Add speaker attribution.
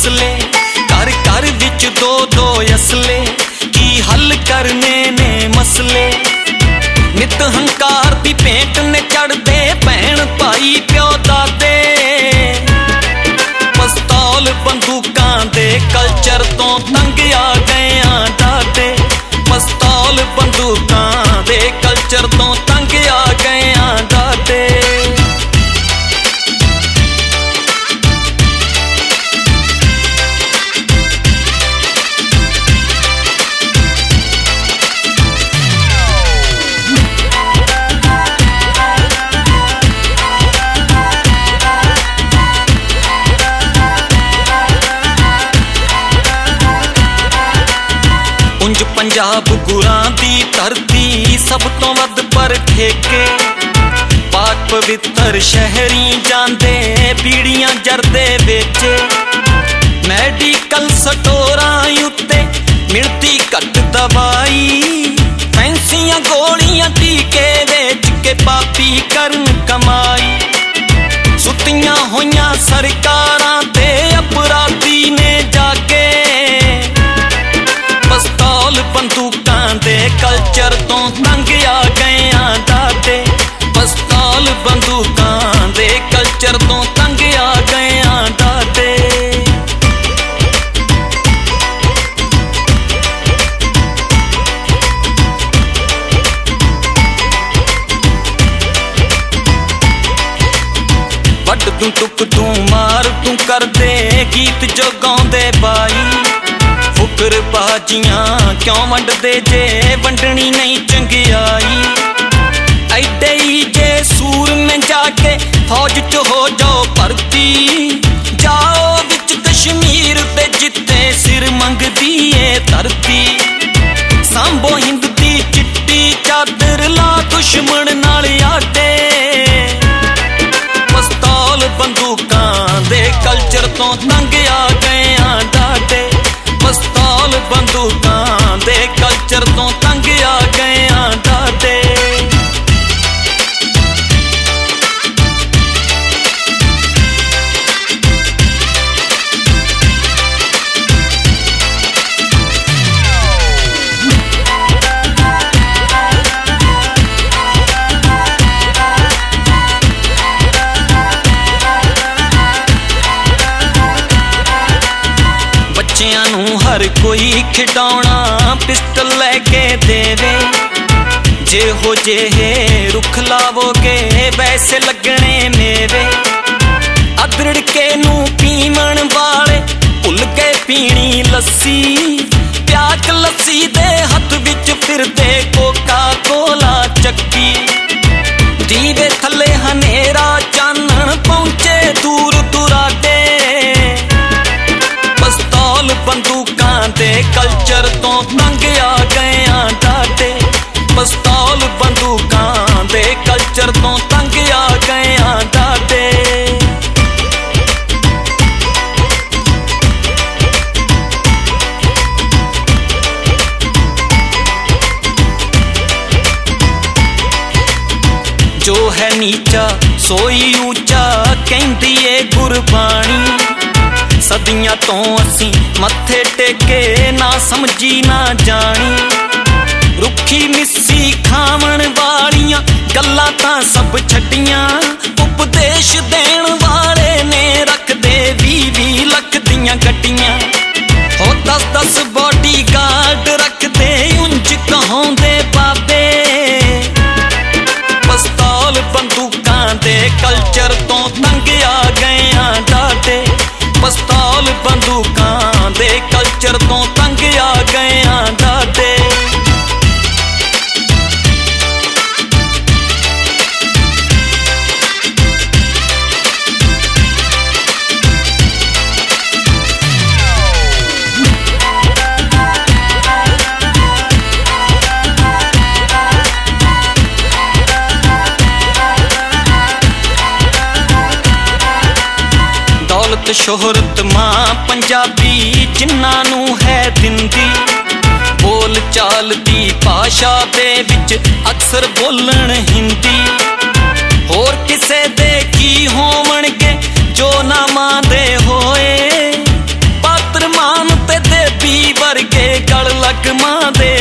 Speaker 1: असले, घर घर विच दो दो असले, की हल करने ने मसले। नित हंकार दी भेंट ने चढ़दे भैन भाई प्यो दादे, पिस्तौल बंदूकां दे कल्चर तो तंग आ गए दादे, पिस्तौल बंदूकां दे कल्चर तो तंग आ गए दादे। उंज पंजाब गुरां दी धरती सब तो वध पर ठेके, पाक पवित्र शहरी जांदे बीड़ियां जरदे बेचे। मैडिकल स्टोरां उत्ते मिलती घट दवाई, फैंसियां गोलियां टीके बेच के पापी करन कमाई। सुतियां होइयां सरकारां ते अपराधी ने जागे, पिस्तौल बंदूकां दे कल्चर तो तंग आ गए दादे, पिस्तौल बंदूकां दे कल्चर तो तंग आ गए दादे। वड तू टुक तू मार तू करदे गीत जो गाउंदे बाई, फुकर बाजियां क्यों वंडदे जे वंडनी नहीं चंगियाई। ऐडे ही जे सूर में जाके फौज च हो जाओ भर्ती, जाओ विच कश्मीर ते जिते सिर मंगदी ए धरती। सांभो हिंद दी चिट्टी चादर ला दुश्मन नाल आटे, पिस्तौल बंदूकां दे कल्चर तो तंग आ गए दादे, पिस्तौल बंदूकां दे कल्चर तो तंग आ गए दादे। बच्चियां नूं हर कोई खिडौना पिस्टल लैके देवे, जे हो जे रुख लावोगे वैसे लगने मेवे। अदरड़ के नूं पीवण वाले भुल गए पीनी लस्सी, प्याक लस्सी दे हथ विच फिरदे कोका कोला चक्की। दीवे थले हनेरा चानण पहुंचे दूर दुराडे, पिस्तौल बंदूकां दे कल्चर तो तंग आ गए दादे, पिस्तौल बंदूकां दे कल्चर तो तंग आ गए दादे। जो है नीचा सोई ऊंचा कहंदी ए गुरबाणी, सदियां तो असी मत्थे टेके ना समझी ना जानी। रुखी मिस्सी खावण वालियां गल्लां तां सब छड्डियां, उपदेश देण वाले ने रखदे 20-20 लख दियां गड्डियां। हो 10-10 बॉडी गार्ड रखदे उंज कहाउंदे बाबे, पिस्तौल बंदूकां दे कल्चर तो तंग आ गए दादे, पिस्तौल बंदूकां दे कल्चर तो तंग आ गए दादे। दौलत शोहरत मां पंजाबी जिन्ना नू है दिंदी, बोल चाल दी भाषा दे विच अक्सर बोलण हिंदी। होर किसे दे की होवणगे जो ना मां दे होए, ਮਾਂ ਦੇ